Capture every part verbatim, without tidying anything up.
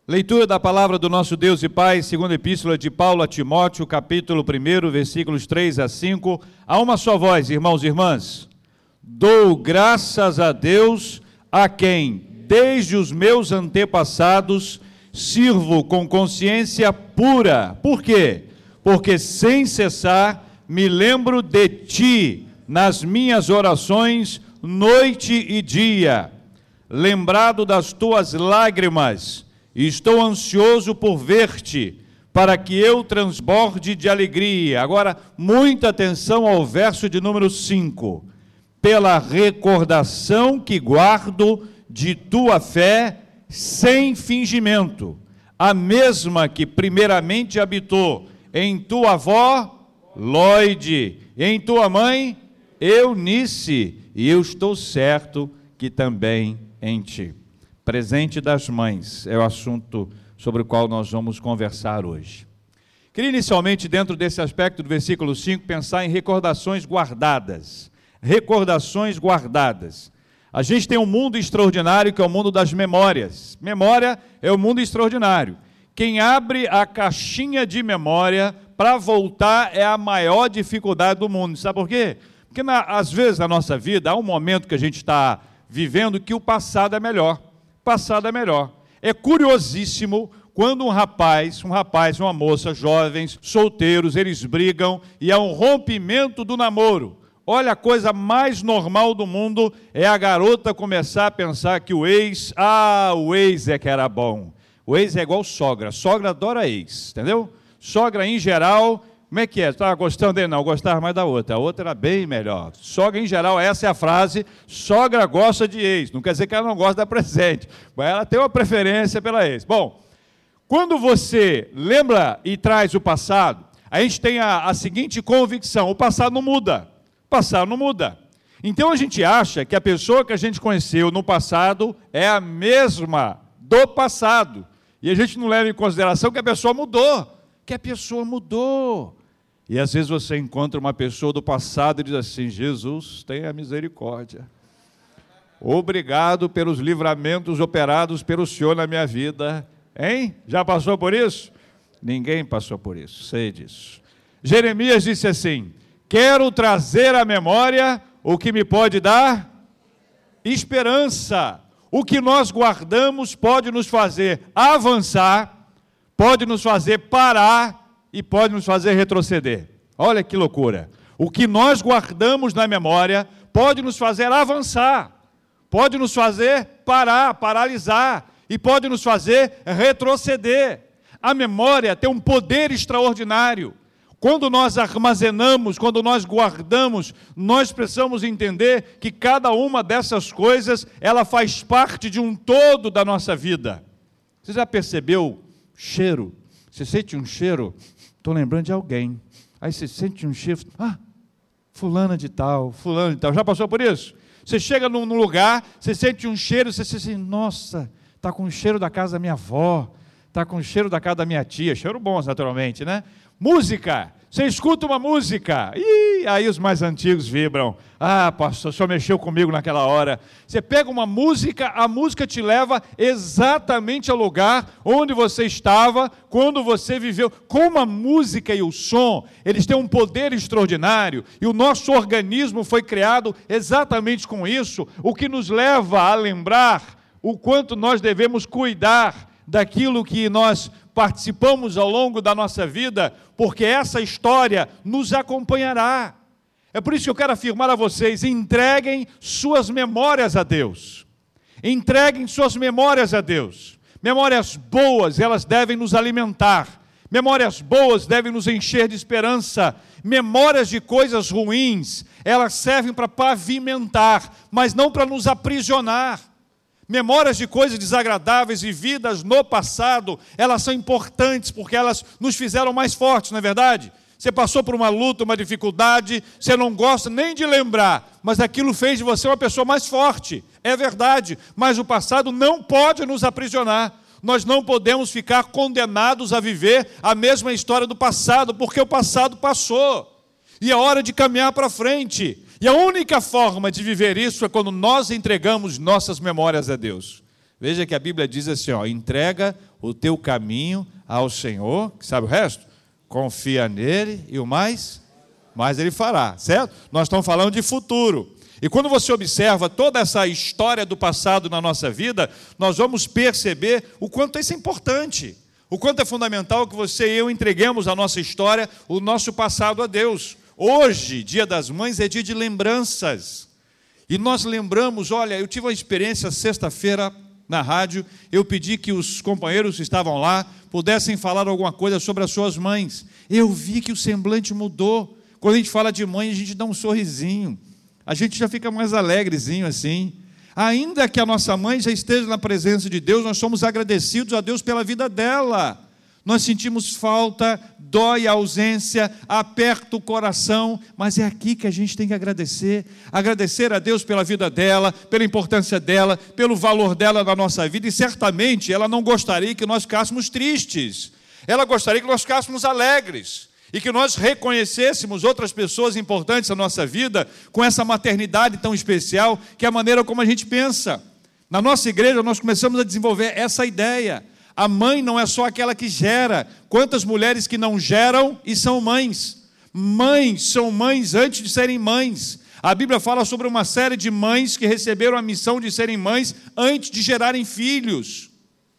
Leitura da palavra do nosso Deus e Pai, segunda epístola de Paulo a Timóteo, capítulo um, versículos três a cinco. A uma só voz, irmãos e irmãs. Dou graças a Deus, a quem, desde os meus antepassados, sirvo com consciência pura. Por quê? Porque sem cessar me lembro de ti nas minhas orações, noite e dia, lembrado das tuas lágrimas. E estou ansioso por ver-te, para que eu transborde de alegria. Agora, muita atenção ao verso de número cinco. Pela recordação que guardo de tua fé sem fingimento, a mesma que primeiramente habitou em tua avó, Lóide, e em tua mãe, Eunice, e eu estou certo que também em ti. Presente das mães é o assunto sobre o qual nós vamos conversar hoje. Queria inicialmente, dentro desse aspecto do versículo cinco, pensar em recordações guardadas. Recordações guardadas. A gente tem um mundo extraordinário que é o mundo das memórias. Memória é o mundo extraordinário. Quem abre a caixinha de memória para voltar é a maior dificuldade do mundo. Sabe por quê? Porque na, às vezes na nossa vida há um momento que a gente está vivendo que o passado é melhor. Passado é melhor. É curiosíssimo quando um rapaz, um rapaz e uma moça, jovens, solteiros, eles brigam e há um rompimento do namoro. Olha, a coisa mais normal do mundo é a garota começar a pensar que o ex, ah, o ex é que era bom. O ex é igual sogra, sogra adora ex, entendeu? Sogra em geral, como é que é? Estava gostando dele? Não, gostava mais da outra, a outra era bem melhor. Sogra em geral, essa é a frase, sogra gosta de ex, não quer dizer que ela não gosta da presente, mas ela tem uma preferência pela ex. Bom, quando você lembra e traz o passado, a gente tem a, a seguinte convicção, o passado não muda, o passado não muda. Então a gente acha que a pessoa que a gente conheceu no passado é a mesma do passado, e a gente não leva em consideração que a pessoa mudou, que a pessoa mudou. E às vezes você encontra uma pessoa do passado e diz assim: Jesus, tenha misericórdia. Obrigado pelos livramentos operados pelo Senhor na minha vida. Hein? Já passou por isso? Ninguém passou por isso, sei disso. Jeremias disse assim: quero trazer à memória o que me pode dar esperança. O que nós guardamos pode nos fazer avançar, pode nos fazer parar e pode nos fazer retroceder. Olha que loucura. O que nós guardamos na memória pode nos fazer avançar, pode nos fazer parar, paralisar e pode nos fazer retroceder. A memória tem um poder extraordinário. Quando nós armazenamos, quando nós guardamos, nós precisamos entender que cada uma dessas coisas, ela faz parte de um todo da nossa vida. Você já percebeu cheiro? Você sente um cheiro? Estou lembrando de alguém. Aí você sente um cheiro, ah, fulana de tal, fulano de tal. Já passou por isso? Você chega num lugar, você sente um cheiro, você sente assim, nossa, está com o cheiro da casa da minha avó, está com o cheiro da casa da minha tia, cheiro bom, naturalmente, né? Música, você escuta uma música, e aí os mais antigos vibram. Ah, pastor, o senhor mexeu comigo naquela hora. Você pega uma música, a música te leva exatamente ao lugar onde você estava, quando você viveu. Como a música e o som, eles têm um poder extraordinário, e o nosso organismo foi criado exatamente com isso, o que nos leva a lembrar o quanto nós devemos cuidar daquilo que nós participamos ao longo da nossa vida, porque essa história nos acompanhará. É por isso que eu quero afirmar a vocês, entreguem suas memórias a Deus. Entreguem suas memórias a Deus. Memórias boas, elas devem nos alimentar. Memórias boas devem nos encher de esperança. Memórias de coisas ruins, elas servem para pavimentar, mas não para nos aprisionar. Memórias de coisas desagradáveis vividas no passado, elas são importantes porque elas nos fizeram mais fortes, não é verdade? Você passou por uma luta, uma dificuldade, você não gosta nem de lembrar, mas aquilo fez de você uma pessoa mais forte, é verdade, mas o passado não pode nos aprisionar. Nós não podemos ficar condenados a viver a mesma história do passado, porque o passado passou, e é hora de caminhar para frente. E a única forma de viver isso é quando nós entregamos nossas memórias a Deus. Veja que a Bíblia diz assim, ó, entrega o teu caminho ao Senhor, que sabe o resto? Confia nele e o mais, mais ele fará, certo? Nós estamos falando de futuro. E quando você observa toda essa história do passado na nossa vida, nós vamos perceber o quanto isso é importante, o quanto é fundamental que você e eu entreguemos a nossa história, o nosso passado a Deus. Hoje, Dia das Mães, é dia de lembranças. E nós lembramos, olha, eu tive uma experiência sexta-feira na rádio, eu pedi que os companheiros que estavam lá pudessem falar alguma coisa sobre as suas mães. Eu vi que o semblante mudou. Quando a gente fala de mãe, a gente dá um sorrisinho. A gente já fica mais alegrezinho assim. Ainda que a nossa mãe já esteja na presença de Deus, nós somos agradecidos a Deus pela vida dela. Nós sentimos falta, dói a ausência, aperta o coração, mas é aqui que a gente tem que agradecer. Agradecer a Deus pela vida dela, pela importância dela, pelo valor dela na nossa vida, e certamente ela não gostaria que nós ficássemos tristes. Ela gostaria que nós ficássemos alegres e que nós reconhecêssemos outras pessoas importantes na nossa vida com essa maternidade tão especial, que é a maneira como a gente pensa. Na nossa igreja nós começamos a desenvolver essa ideia. A mãe não é só aquela que gera. Quantas mulheres que não geram e são mães? Mães são mães antes de serem mães. A Bíblia fala sobre uma série de mães que receberam a missão de serem mães antes de gerarem filhos.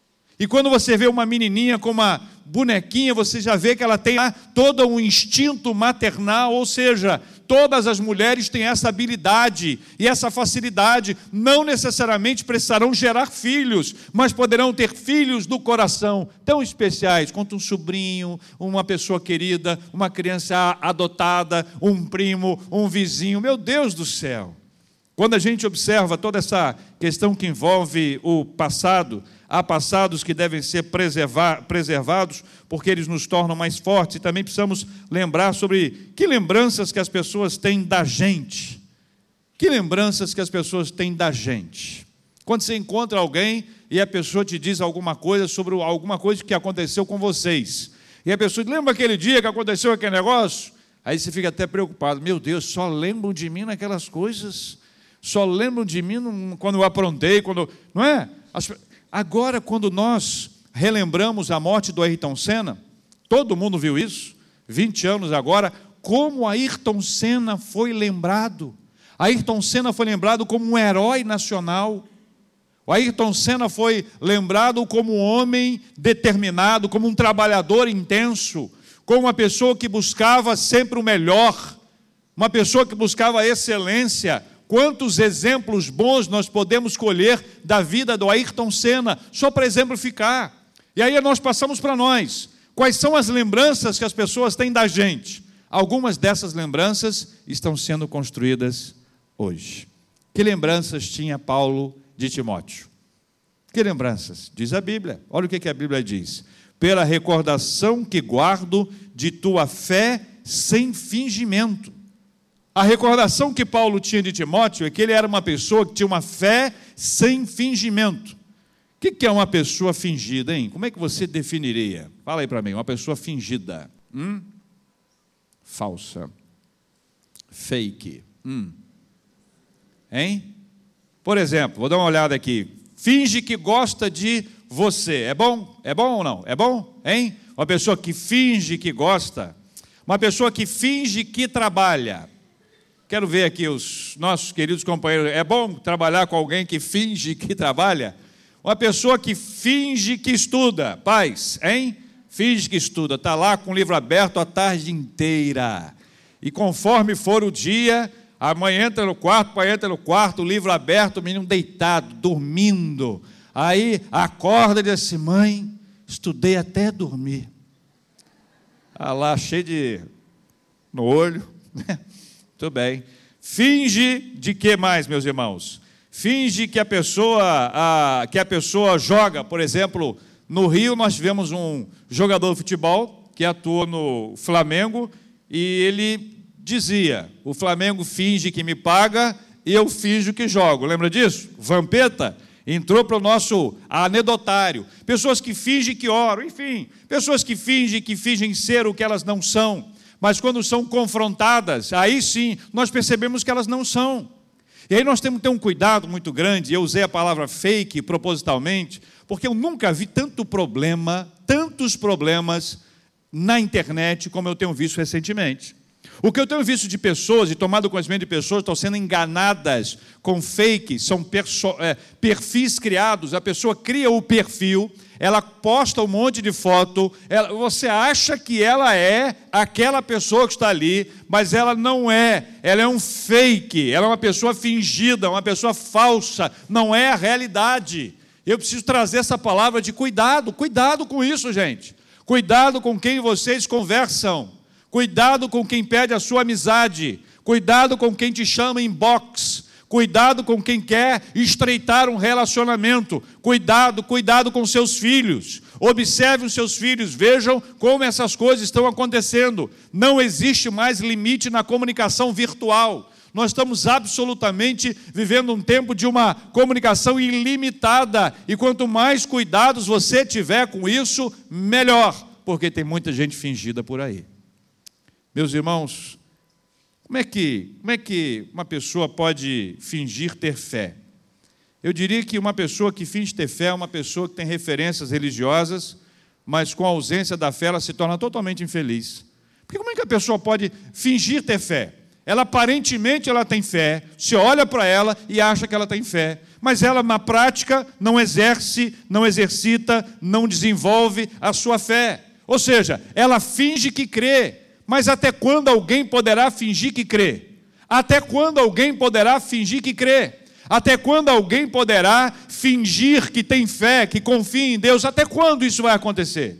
E quando você vê uma menininha com uma bonequinha, você já vê que ela tem todo um instinto maternal, ou seja, todas as mulheres têm essa habilidade e essa facilidade. Não necessariamente precisarão gerar filhos, mas poderão ter filhos do coração tão especiais quanto um sobrinho, uma pessoa querida, uma criança adotada, um primo, um vizinho. Meu Deus do céu! Quando a gente observa toda essa questão que envolve o passado, há passados que devem ser preservar, preservados, porque eles nos tornam mais fortes, e também precisamos lembrar sobre que lembranças que as pessoas têm da gente. Que lembranças que as pessoas têm da gente. Quando você encontra alguém e a pessoa te diz alguma coisa sobre alguma coisa que aconteceu com vocês, e a pessoa diz, lembra aquele dia que aconteceu aquele negócio? Aí você fica até preocupado, meu Deus, só lembram de mim naquelas coisas? Só lembram de mim quando eu aprontei, quando... não é? As... Agora, quando nós relembramos a morte do Ayrton Senna, todo mundo viu isso, vinte anos agora, como Ayrton Senna foi lembrado. Ayrton Senna foi lembrado como um herói nacional. O Ayrton Senna foi lembrado como um homem determinado, como um trabalhador intenso, como uma pessoa que buscava sempre o melhor, uma pessoa que buscava a excelência. Quantos exemplos bons nós podemos colher da vida do Ayrton Senna, só para exemplificar. E aí nós passamos para nós. Quais são as lembranças que as pessoas têm da gente? Algumas dessas lembranças estão sendo construídas hoje. Que lembranças tinha Paulo de Timóteo? Que lembranças? Diz a Bíblia. Olha o que a Bíblia diz. Pela recordação que guardo de tua fé sem fingimento. A recordação que Paulo tinha de Timóteo é que ele era uma pessoa que tinha uma fé sem fingimento. O que é uma pessoa fingida, hein? Como é que você definiria? Fala aí para mim, uma pessoa fingida. Hum? Falsa. Fake. Hum. Hein? Por exemplo, vou dar uma olhada aqui. Finge que gosta de você. É bom? É bom ou não? É bom? Hein? Uma pessoa que finge que gosta. Uma pessoa que finge que trabalha. Quero ver aqui os nossos queridos companheiros. É bom trabalhar com alguém que finge que trabalha? Uma pessoa que finge que estuda. Pais, hein? Finge que estuda. Está lá com o livro aberto a tarde inteira. E conforme for o dia, a mãe entra no quarto, o pai entra no quarto, o livro aberto, o menino deitado, dormindo. Aí acorda e diz assim, mãe, estudei até dormir. Ah lá, cheio de... no olho, né? Muito bem. Finge de que mais, meus irmãos? Finge que a pessoa, a, que a pessoa joga, por exemplo, no Rio nós tivemos um jogador de futebol que atuou no Flamengo e ele dizia, o Flamengo finge que me paga e eu finjo que jogo. Lembra disso? Vampeta entrou para o nosso anedotário. Pessoas que fingem que oram, enfim, pessoas que fingem que fingem ser o que elas não são. Mas quando são confrontadas, aí sim, nós percebemos que elas não são. E aí nós temos que ter um cuidado muito grande. Eu usei a palavra fake propositalmente, porque eu nunca vi tanto problema, tantos problemas na internet como eu tenho visto recentemente. O que eu tenho visto de pessoas, e tomado conhecimento de pessoas, estão sendo enganadas com fake, são perso- é, perfis criados, a pessoa cria o perfil, ela posta um monte de foto, ela, você acha que ela é aquela pessoa que está ali, mas ela não é, ela é um fake, ela é uma pessoa fingida, uma pessoa falsa, não é a realidade. Eu preciso trazer essa palavra de cuidado, cuidado com isso, gente. Cuidado com quem vocês conversam. Cuidado com quem pede a sua amizade. Cuidado com quem te chama em box. Cuidado com quem quer estreitar um relacionamento. Cuidado, cuidado com seus filhos. Observe os seus filhos, vejam como essas coisas estão acontecendo. Não existe mais limite na comunicação virtual. Nós estamos absolutamente vivendo um tempo de uma comunicação ilimitada. E quanto mais cuidados você tiver com isso, melhor. Porque tem muita gente fingida por aí. Meus irmãos, como é que, como é que uma pessoa pode fingir ter fé? Eu diria que uma pessoa que finge ter fé é uma pessoa que tem referências religiosas, mas com a ausência da fé ela se torna totalmente infeliz. Porque como é que a pessoa pode fingir ter fé? Ela aparentemente ela tem fé, se olha para ela e acha que ela tem fé, mas ela na prática não exerce, não exercita, não desenvolve a sua fé. Ou seja, ela finge que crê. Mas até quando alguém poderá fingir que crê? Até quando alguém poderá fingir que crê? Até quando alguém poderá fingir que tem fé, que confia em Deus? Até quando isso vai acontecer?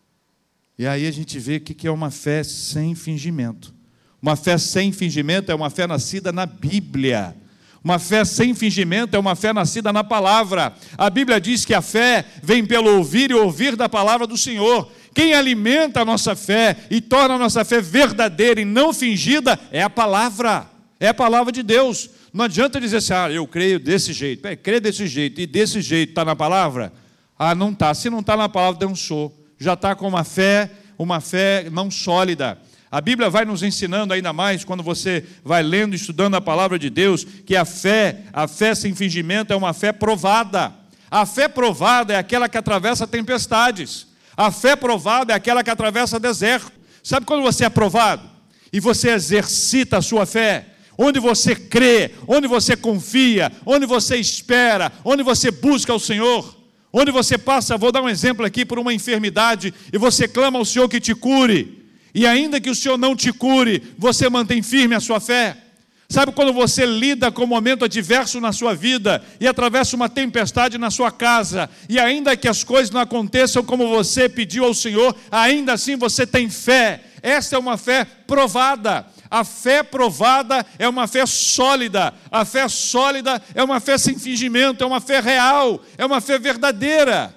E aí a gente vê o que é uma fé sem fingimento. Uma fé sem fingimento é uma fé nascida na Bíblia. Uma fé sem fingimento é uma fé nascida na palavra. A Bíblia diz que a fé vem pelo ouvir e ouvir da palavra do Senhor. Quem alimenta a nossa fé e torna a nossa fé verdadeira e não fingida é a palavra, é a palavra de Deus. Não adianta dizer assim, ah, eu creio desse jeito, é, creio desse jeito e desse jeito está na palavra? Ah, não está. Se não está na palavra, dançou. Já está com uma fé, uma fé não sólida. A Bíblia vai nos ensinando ainda mais, quando você vai lendo e estudando a palavra de Deus, que a fé, a fé sem fingimento é uma fé provada. A fé provada é aquela que atravessa tempestades. A fé provada é aquela que atravessa deserto. Sabe quando você é provado? E você exercita a sua fé, onde você crê, onde você confia, onde você espera, onde você busca o Senhor, onde você passa, vou dar um exemplo aqui, por uma enfermidade, e você clama ao Senhor que te cure. E ainda que o Senhor não te cure, você mantém firme a sua fé. Sabe quando você lida com um momento adverso na sua vida e atravessa uma tempestade na sua casa, e ainda que as coisas não aconteçam como você pediu ao Senhor, ainda assim você tem fé. Essa é uma fé provada. A fé provada é uma fé sólida. A fé sólida é uma fé sem fingimento, é uma fé real, é uma fé verdadeira.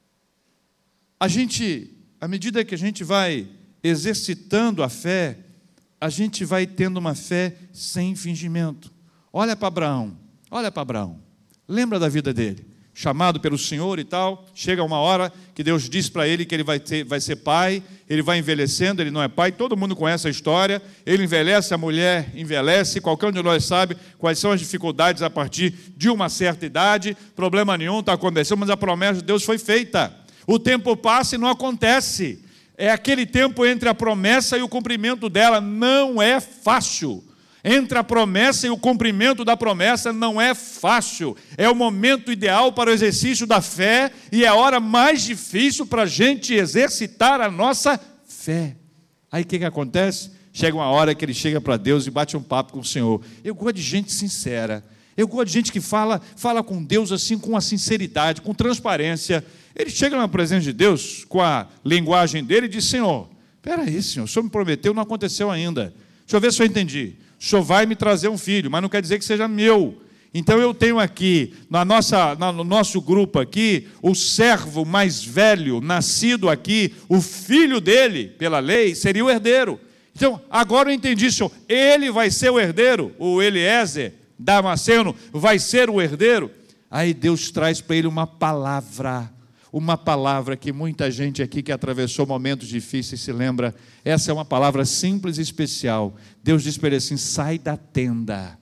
A gente, à medida que a gente vai exercitando a fé, a gente vai tendo uma fé sem fingimento. Olha para Abraão, olha para Abraão. Lembra da vida dele? Chamado pelo Senhor e tal, chega uma hora que Deus diz para ele que ele vai, ter, vai ser pai, ele vai envelhecendo, ele não é pai, todo mundo conhece a história, ele envelhece, a mulher envelhece, qualquer um de nós sabe quais são as dificuldades a partir de uma certa idade, problema nenhum está acontecendo, mas a promessa de Deus foi feita. O tempo passa e não acontece. É aquele tempo entre a promessa e o cumprimento dela, não é fácil. Entre a promessa e o cumprimento da promessa não é fácil. É o momento ideal para o exercício da fé e é a hora mais difícil para a gente exercitar a nossa fé. Aí o que, que acontece? Chega uma hora que ele chega para Deus e bate um papo com o Senhor. Eu gosto de gente sincera. Eu gosto de gente que fala, fala com Deus assim, com a sinceridade, com transparência. Ele chega na presença de Deus, com a linguagem dele, e diz, Senhor, espera aí, Senhor, o Senhor me prometeu, não aconteceu ainda. Deixa eu ver se eu entendi. O Senhor vai me trazer um filho, mas não quer dizer que seja meu. Então eu tenho aqui, na nossa, no nosso grupo aqui, o servo mais velho, nascido aqui, o filho dele, pela lei, seria o herdeiro. Então, agora eu entendi, Senhor, ele vai ser o herdeiro, o Eliezer, Damasceno, vai ser o herdeiro. Aí Deus traz para ele uma palavra, uma palavra que muita gente aqui que atravessou momentos difíceis se lembra. Essa é uma palavra simples e especial. Deus diz para ele assim, sai da tenda.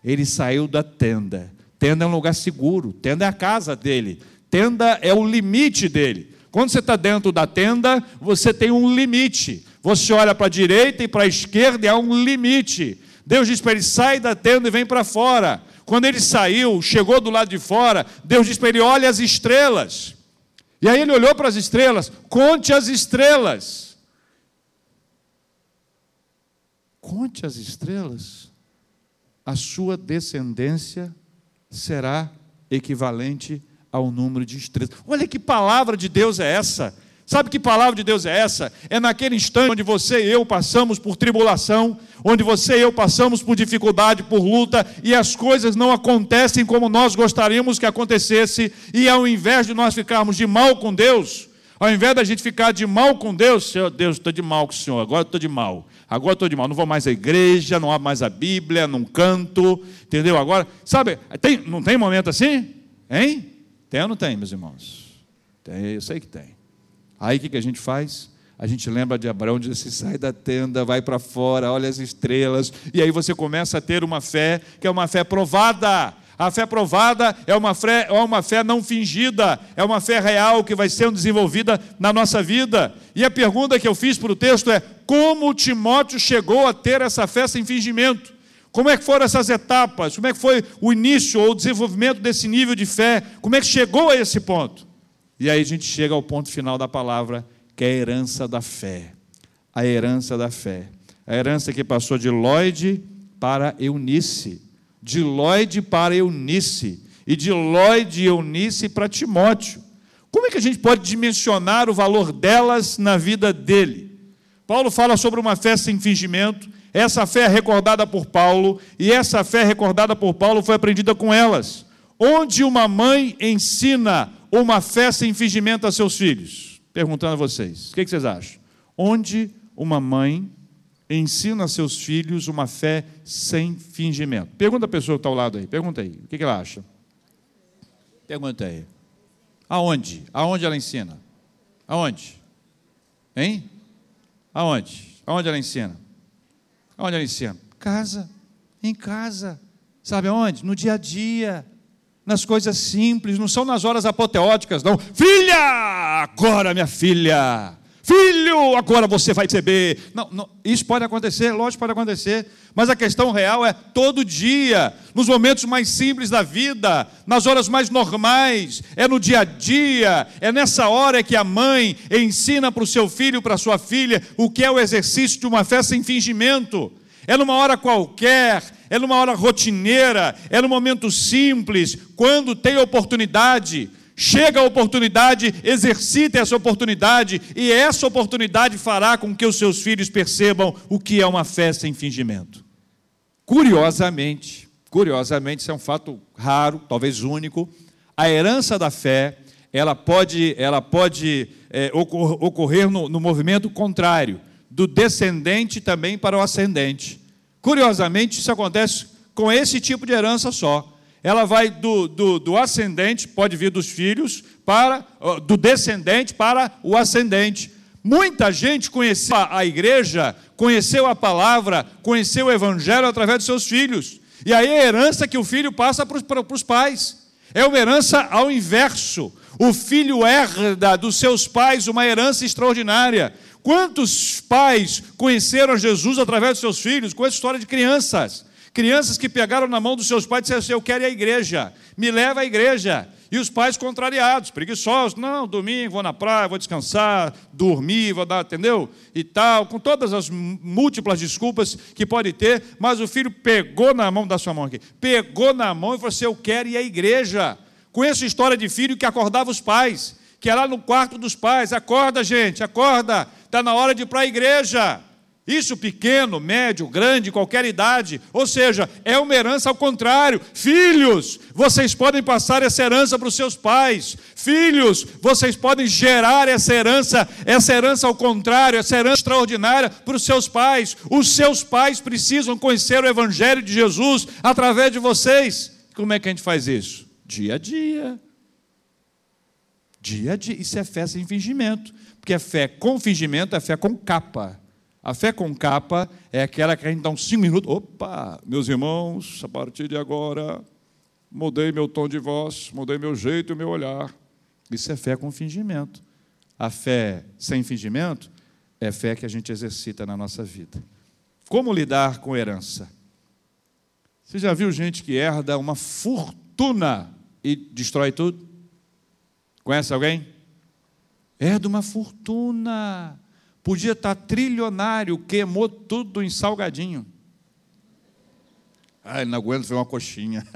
Ele saiu da tenda. Tenda é um lugar seguro, tenda é a casa dele, tenda é o limite dele. Quando você está dentro da tenda, você tem um limite. Você olha para a direita e para a esquerda e há um limite. Deus diz para ele, sai da tenda e vem para fora. Quando ele saiu, chegou do lado de fora, Deus diz para ele, olha as estrelas. E aí ele olhou para as estrelas, conte as estrelas. Conte as estrelas. A sua descendência será equivalente ao número de estrelas. Olha que palavra de Deus é essa. Sabe que palavra de Deus é essa? É naquele instante onde você e eu passamos por tribulação, onde você e eu passamos por dificuldade, por luta, e as coisas não acontecem como nós gostaríamos que acontecesse, e ao invés de nós ficarmos de mal com Deus, ao invés da gente ficar de mal com Deus, Senhor, Deus, estou de mal com o Senhor, agora estou de mal, agora estou de mal, não vou mais à igreja, não abro mais a Bíblia, não canto, entendeu? Agora, sabe, tem, não tem momento assim? Hein? Tem ou não tem, meus irmãos? Tem, eu sei que tem. Aí o que, que a gente faz? A gente lembra de Abraão, diz assim, sai da tenda, vai para fora, olha as estrelas, e aí você começa a ter uma fé, que é uma fé provada. A fé provada é uma fé, é uma fé não fingida, é uma fé real que vai sendo desenvolvida na nossa vida. E a pergunta que eu fiz para o texto é, como Timóteo chegou a ter essa fé sem fingimento? Como é que foram essas etapas? Como é que foi o início ou o desenvolvimento desse nível de fé? Como é que chegou a esse ponto? E aí a gente chega ao ponto final da palavra, que é a herança da fé. A herança da fé. A herança que passou de Lloyd para Eunice. De Lloyd para Eunice. E de Lloyd e Eunice para Timóteo. Como é que a gente pode dimensionar o valor delas na vida dele? Paulo fala sobre uma fé sem fingimento. Essa fé é recordada por Paulo. E essa fé recordada por Paulo foi aprendida com elas. Onde uma mãe ensina uma fé sem fingimento a seus filhos? Perguntando a vocês, o que vocês acham? Onde uma mãe ensina a seus filhos uma fé sem fingimento? Pergunta a pessoa que está ao lado aí, pergunta aí, o que ela acha? Pergunta aí. Aonde? Aonde ela ensina? Aonde? Hein? Aonde? Aonde ela ensina? Aonde ela ensina? Casa, em casa. Sabe aonde? No dia a dia. Nas coisas simples, não são nas horas apoteóticas, não. Filha, agora minha filha. Filho, agora você vai receber. Não, não, isso pode acontecer, lógico, pode acontecer. Mas a questão real é todo dia, nos momentos mais simples da vida, nas horas mais normais, é no dia a dia, é nessa hora que a mãe ensina para o seu filho, para a sua filha, o que é o exercício de uma fé sem fingimento. É numa hora qualquer, é numa hora rotineira, é num momento simples, quando tem oportunidade, chega a oportunidade, exercite essa oportunidade, e essa oportunidade fará com que os seus filhos percebam o que é uma fé sem fingimento. Curiosamente, curiosamente, isso é um fato raro, talvez único, a herança da fé, ela pode, ela pode é, ocor- ocorrer no, no movimento contrário, do descendente também para o ascendente. Curiosamente, isso acontece com esse tipo de herança só. Ela vai do, do, do ascendente, pode vir dos filhos, para, do descendente para o ascendente. Muita gente conheceu a igreja, conheceu a palavra, conheceu o evangelho através dos seus filhos. E aí a herança que o filho passa para os, para os pais. É uma herança ao inverso. O filho herda dos seus pais uma herança extraordinária. Quantos pais conheceram Jesus através dos seus filhos? Com essa história de crianças. Crianças que pegaram na mão dos seus pais e disseram assim, eu quero ir à igreja, me leva à igreja. E os pais contrariados, preguiçosos, não, domingo, vou na praia, vou descansar, dormir, vou dar, entendeu? E tal, com todas as múltiplas desculpas que pode ter, mas o filho pegou na mão, da sua mão aqui, pegou na mão e falou assim, eu quero ir à igreja. Conheço história de filho que acordava os pais, que era lá no quarto dos pais, acorda gente, acorda, está na hora de ir para a igreja. Isso pequeno, médio, grande, qualquer idade. Ou seja, é uma herança ao contrário. Filhos, vocês podem passar essa herança para os seus pais. Filhos, vocês podem gerar essa herança, essa herança ao contrário, essa herança extraordinária para os seus pais. Os seus pais precisam conhecer o Evangelho de Jesus através de vocês. Como é que a gente faz isso? Dia a dia. Dia a dia. Isso é fé sem fingimento. Porque a fé com fingimento é fé com capa. A fé com capa é aquela que a gente dá uns cinco minutos. Opa, meus irmãos, a partir de agora, mudei meu tom de voz, mudei meu jeito e meu olhar. Isso é fé com fingimento. A fé sem fingimento é fé que a gente exercita na nossa vida. Como lidar com herança? Você já viu gente que herda uma fortuna e destrói tudo? Conhece alguém? Herda uma fortuna. Podia estar trilionário, queimou tudo em salgadinho. Ai, não aguento ver uma coxinha.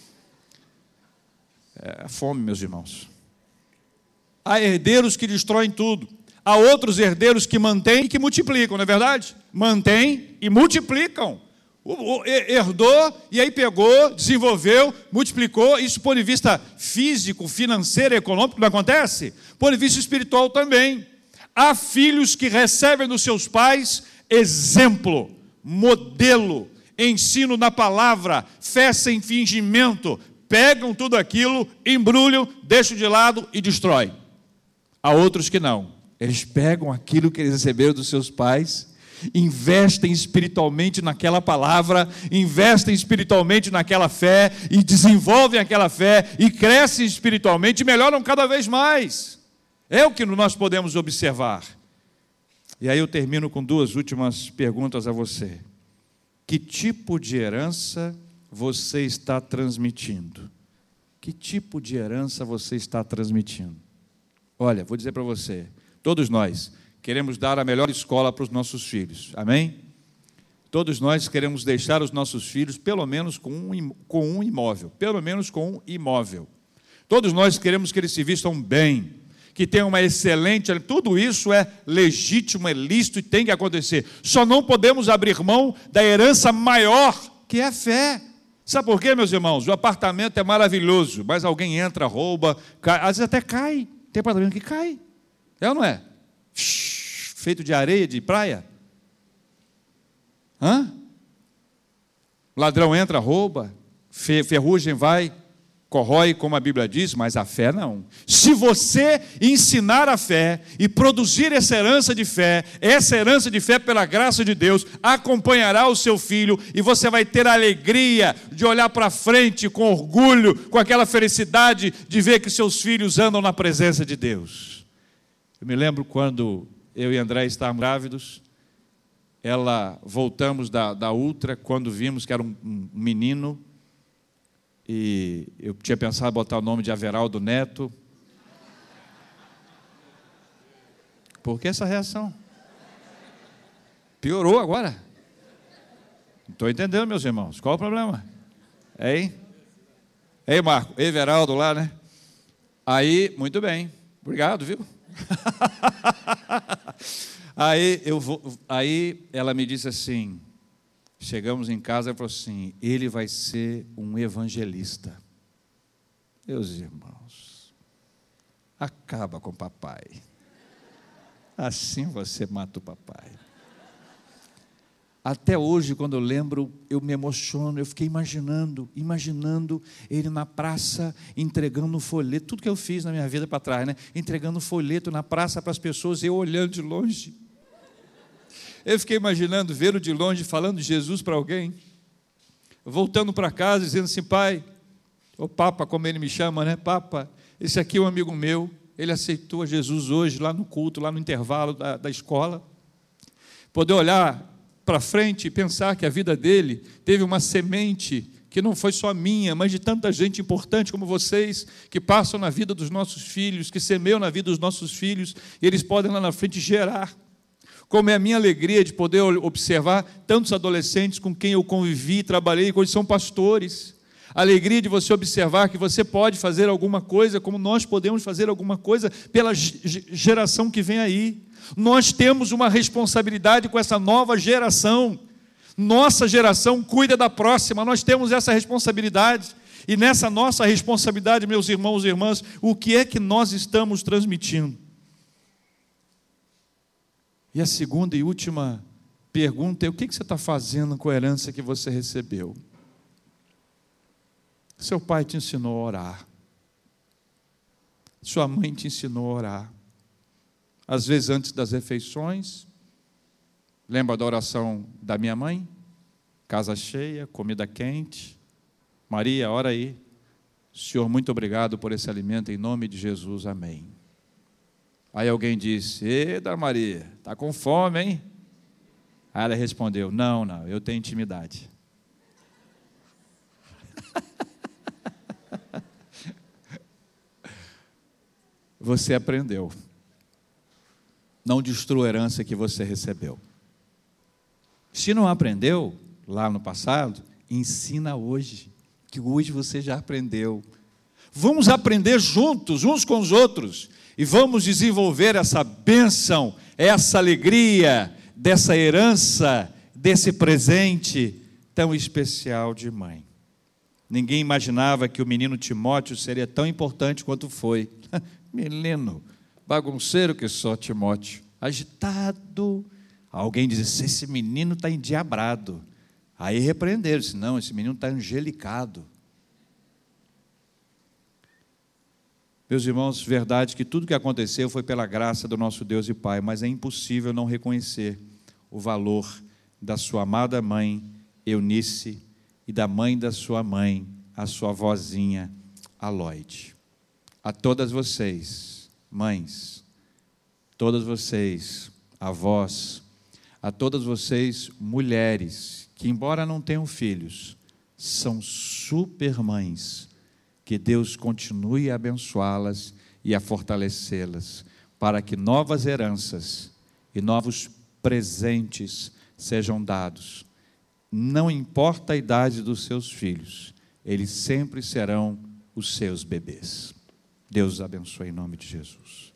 É fome, meus irmãos. Há herdeiros que destroem tudo. Há outros herdeiros que mantêm e que multiplicam, não é verdade? Mantêm e multiplicam. O, o, herdou, e aí pegou, desenvolveu, multiplicou. Isso, do ponto de vista físico, financeiro, econômico, não acontece? Do ponto de vista espiritual também. Há filhos que recebem dos seus pais exemplo, modelo, ensino na palavra, fé sem fingimento. Pegam tudo aquilo, embrulham, deixam de lado e destroem. Há outros que não. Eles pegam aquilo que eles receberam dos seus pais, investem espiritualmente naquela palavra, investem espiritualmente naquela fé e desenvolvem aquela fé e crescem espiritualmente e melhoram cada vez mais. É o que nós podemos observar. E aí eu termino com duas últimas perguntas a você. Que tipo de herança você está transmitindo? Que tipo de herança você está transmitindo? Olha, vou dizer para você, todos nós queremos dar a melhor escola para os nossos filhos, amém? Todos nós queremos deixar os nossos filhos pelo menos com um, com um imóvel, pelo menos com um imóvel. Todos nós queremos que eles se vistam bem, que tenham uma excelente... Tudo isso é legítimo, é lícito e tem que acontecer. Só não podemos abrir mão da herança maior, que é a fé. Sabe por quê, meus irmãos? O apartamento é maravilhoso, mas alguém entra, rouba, cai, às vezes até cai. Tem apartamento que cai. É ou não é? Feito de areia, de praia? Hã? Ladrão entra, rouba, ferrugem vai, corrói, como a Bíblia diz, mas a fé não. Se você ensinar a fé e produzir essa herança de fé, essa herança de fé pela graça de Deus, acompanhará o seu filho e você vai ter a alegria de olhar para frente com orgulho, com aquela felicidade de ver que seus filhos andam na presença de Deus. Eu me lembro quando eu e André estávamos grávidos, ela, voltamos da, da Ultra, quando vimos que era um, um menino, e eu tinha pensado em botar o nome de Averaldo Neto. Por que essa reação? Piorou agora? Não estou entendendo, meus irmãos. Qual o problema? Hein? Ei, Marco, Everaldo lá, né? Aí, muito bem. Obrigado, viu? aí, eu vou, aí ela me disse assim... Chegamos em casa e falou assim, ele vai ser um evangelista. Meus irmãos, acaba com o papai. Assim você mata o papai. Até hoje, quando eu lembro, eu me emociono, eu fiquei imaginando, imaginando ele na praça, entregando um folheto, tudo que eu fiz na minha vida para trás, né? Entregando um folheto na praça para as pessoas, eu olhando de longe. Eu fiquei imaginando vê-lo de longe, falando de Jesus para alguém, voltando para casa, dizendo assim, pai, ô Papa, como ele me chama, né? Papa, esse aqui é um amigo meu, ele aceitou a Jesus hoje, lá no culto, lá no intervalo da, da escola. Poder olhar para frente e pensar que a vida dele teve uma semente que não foi só minha, mas de tanta gente importante como vocês, que passam na vida dos nossos filhos, que semeiam na vida dos nossos filhos, e eles podem lá na frente gerar. Como é a minha alegria de poder observar tantos adolescentes com quem eu convivi, trabalhei, que hoje são pastores. A alegria de você observar que você pode fazer alguma coisa, como nós podemos fazer alguma coisa pela geração que vem aí. Nós temos uma responsabilidade com essa nova geração. Nossa geração cuida da próxima, nós temos essa responsabilidade. E nessa nossa responsabilidade, meus irmãos e irmãs, o que é que nós estamos transmitindo? E a segunda e última pergunta é, o que você está fazendo com a herança que você recebeu? Seu pai te ensinou a orar. Sua mãe te ensinou a orar. Às vezes antes das refeições, Lembra da oração da minha mãe? Casa cheia, comida quente. Maria, ora aí. Senhor, muito obrigado por esse alimento, em nome de Jesus, amém. Aí alguém disse, eita Maria, está com fome, hein? Aí ela respondeu, não, não, eu tenho intimidade. Você aprendeu. Não destrua a herança que você recebeu. Se não aprendeu lá no passado, ensina hoje, que hoje você já aprendeu. Vamos aprender juntos, uns com os outros, e vamos desenvolver essa bênção, essa alegria, dessa herança, desse presente tão especial de mãe. Ninguém imaginava que o menino Timóteo seria tão importante quanto foi. Menino, bagunceiro que só, Timóteo, agitado. Alguém disse, esse menino está endiabrado. Aí repreenderam, disse, não, esse menino está angelicado. Meus irmãos, verdade que tudo que aconteceu foi pela graça do nosso Deus e Pai, mas é impossível não reconhecer o valor da sua amada mãe, Eunice, e da mãe da sua mãe, a sua vozinha, Aloide. A todas vocês, mães, todas vocês, avós, a todas vocês, mulheres, que embora não tenham filhos, são super mães, que Deus continue a abençoá-las e a fortalecê-las, para que novas heranças e novos presentes sejam dados. Não importa a idade dos seus filhos, eles sempre serão os seus bebês. Deus os abençoe em nome de Jesus.